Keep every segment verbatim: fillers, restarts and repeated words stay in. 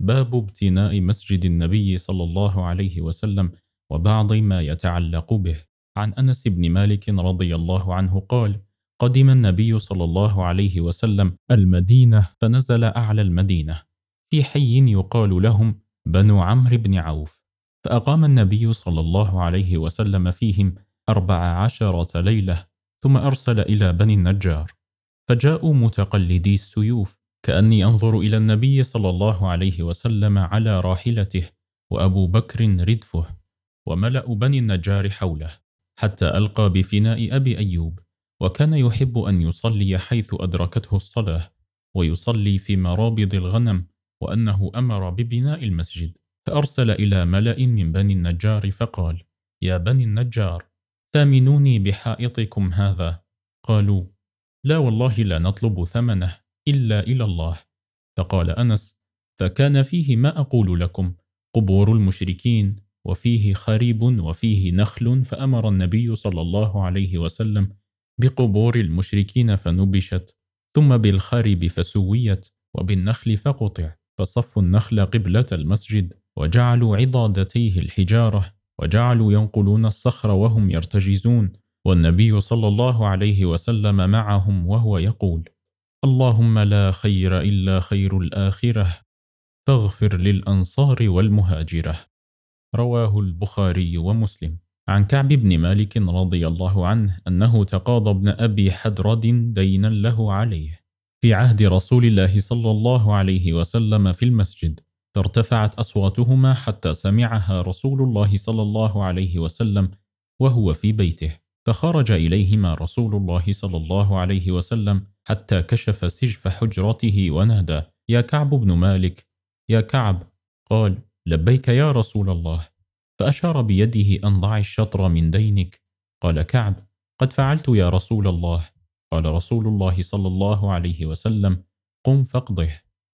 باب ابتناء مسجد النبي صلى الله عليه وسلم وبعض ما يتعلق به. عن أنس بن مالك رضي الله عنه قال: قدم النبي صلى الله عليه وسلم المدينة فنزل أعلى المدينة في حي يقال لهم بنو عمرو بن عوف، فأقام النبي صلى الله عليه وسلم فيهم أربع عشرة ليلة، ثم أرسل إلى بني النجار، فجاءوا متقلدي السيوف، كأني أنظر إلى النبي صلى الله عليه وسلم على راحلته وأبو بكر ردفه وملأ بني النجار حوله، حتى ألقى بفناء أبي أيوب، وكان يحب أن يصلي حيث أدركته الصلاة، ويصلي في مرابض الغنم، وأنه أمر ببناء المسجد، فأرسل إلى ملأ من بني النجار فقال: يا بني النجار، ثامنوني بحائطكم هذا. قالوا: لا والله لا نطلب ثمنه إلا إلى الله. فقال أنس: فكان فيه ما أقول لكم، قبور المشركين، وفيه خريب وفيه نخل، فأمر النبي صلى الله عليه وسلم بقبور المشركين فنبشت، ثم بالخريب فسويت، وبالنخل فقطع، فصفوا النخل قبلة المسجد، وجعلوا عضادتيه الحجارة، وجعلوا ينقلون الصخر وهم يرتجزون، والنبي صلى الله عليه وسلم معهم وهو يقول: اللهم لا خير إلا خير الآخرة، فاغفر للأنصار والمهاجرة. رواه البخاري ومسلم. عن كعب بن مالك رضي الله عنه أنه تقاضى ابن أبي حدرد دينا له عليه في عهد رسول الله صلى الله عليه وسلم في المسجد، فارتفعت أصواتهما حتى سمعها رسول الله صلى الله عليه وسلم وهو في بيته، فخرج إليهما رسول الله صلى الله عليه وسلم حتى كشف سجف حجرته ونادى: يا كعب بن مالك، يا كعب. قال: لبيك يا رسول الله. فأشار بيده أن ضع الشطر من دينك. قال كعب: قد فعلت يا رسول الله. قال رسول الله صلى الله عليه وسلم: قم فاقضه.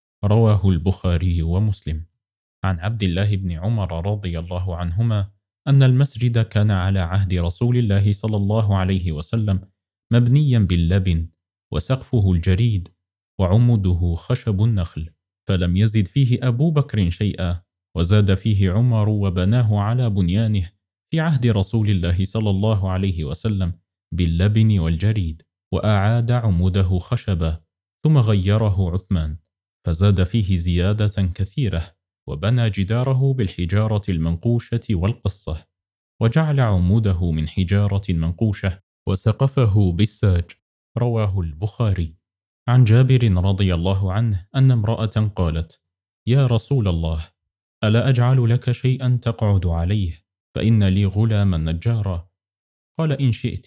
رواه البخاري ومسلم. عن عبد الله بن عمر رضي الله عنهما أن المسجد كان على عهد رسول الله صلى الله عليه وسلم مبنيا باللبن، وسقفه الجريد، وعمده خشب النخل، فلم يزد فيه أبو بكر شيئا، وزاد فيه عمر وبناه على بنيانه في عهد رسول الله صلى الله عليه وسلم باللبن والجريد، وأعاد عموده خشبا، ثم غيره عثمان فزاد فيه زيادة كثيرة، وبنى جداره بالحجارة المنقوشة والقصة، وجعل عموده من حجارة منقوشة، وسقفه بالساج. رواه البخاري. عن جابر رضي الله عنه أن امرأة قالت: يا رسول الله، ألا أجعل لك شيئا تقعد عليه، فإن لي غلاما نجارا؟ قال: إن شئت.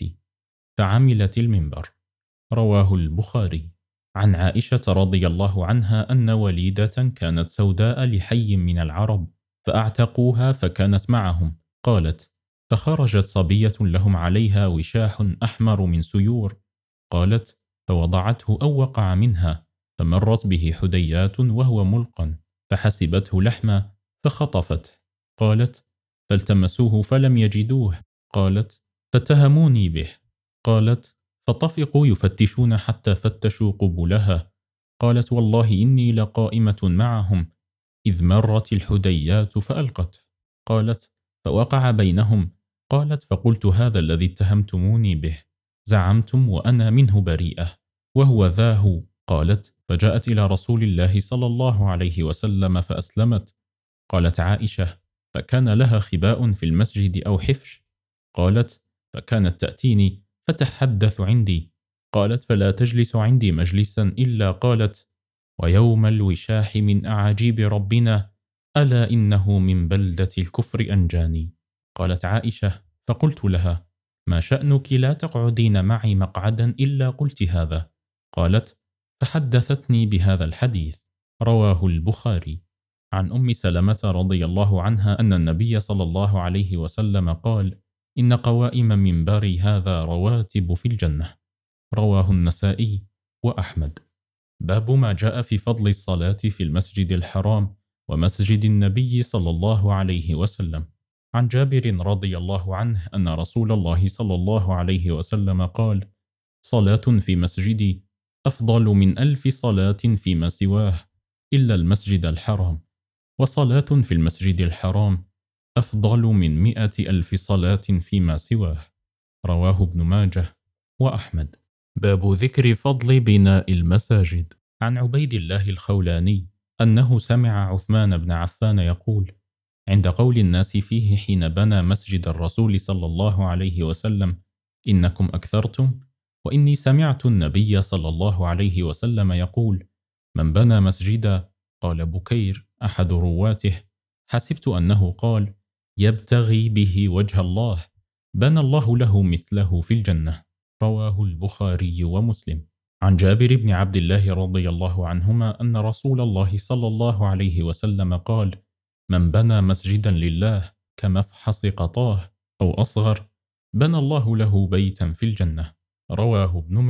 فعملت المنبر. رواه البخاري. عن عائشة رضي الله عنها أن وليدة كانت سوداء لحي من العرب، فأعتقوها فكانت معهم. قالت: فخرجت صبية لهم عليها وشاح أحمر من سيور. قالت: فوضعته أو وقع منها، فمرت به حديات وهو ملقا، فحسبته لحما فخطفته. قالت: فالتمسوه فلم يجدوه. قالت: فاتهموني به. قالت: فطفقوا يفتشون حتى فتشوا قبلها. قالت: والله إني لقائمة معهم إذ مرت الحديات فألقت. قالت: فوقع بينهم. قالت: فقلت هذا الذي اتهمتموني به زعمتم وأنا منه بريئة، وهو ذاه. قالت: فجاءت إلى رسول الله صلى الله عليه وسلم فأسلمت. قالت عائشة: فكان لها خباء في المسجد أو حفش؟ قالت: فكانت تأتيني فتحدث عندي. قالت: فلا تجلس عندي مجلسا إلا قالت: ويوم الوشاح من أعاجيب ربنا، ألا إنه من بلدة الكفر أنجاني. قالت عائشة: فقلت لها: ما شأنك لا تقعدين معي مقعدا إلا قلت هذا؟ قالت: فحدثتني بهذا الحديث. رواه البخاري. عن أم سلمة رضي الله عنها أن النبي صلى الله عليه وسلم قال: إن قوائم منبري هذا رواتب في الجنة. رواه النسائي وأحمد. باب ما جاء في فضل الصلاة في المسجد الحرام ومسجد النبي صلى الله عليه وسلم. عن جابر رضي الله عنه أن رسول الله صلى الله عليه وسلم قال: صلاة في مسجدي أفضل من ألف صلاة فيما سواه إلا المسجد الحرام. وصلاة في المسجد الحرام أفضل من مئة ألف صلاة فيما سواه. رواه ابن ماجه وأحمد. باب ذكر فضل بناء المساجد. عن عبيد الله الخولاني أنه سمع عثمان بن عفان يقول: عند قول الناس فيه حين بنى مسجد الرسول صلى الله عليه وسلم: إنكم أكثرتم، وإني سمعت النبي صلى الله عليه وسلم يقول: من بنى مسجدا، قال بكير أحد رواته: حسبت أنه قال: يبتغي به وجه الله، بنى الله له مثله في الجنة. رواه البخاري ومسلم. عن جابر بن عبد الله رضي الله عنهما أن رسول الله صلى الله عليه وسلم قال: من بنى مسجدا لله كمفحص قطاه أو أصغر، بنى الله له بيتا في الجنة. رواه ابن ماجه.